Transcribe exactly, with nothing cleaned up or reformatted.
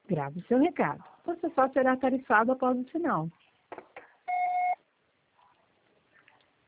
Grave seu recado. Você só será tarifado após o sinal.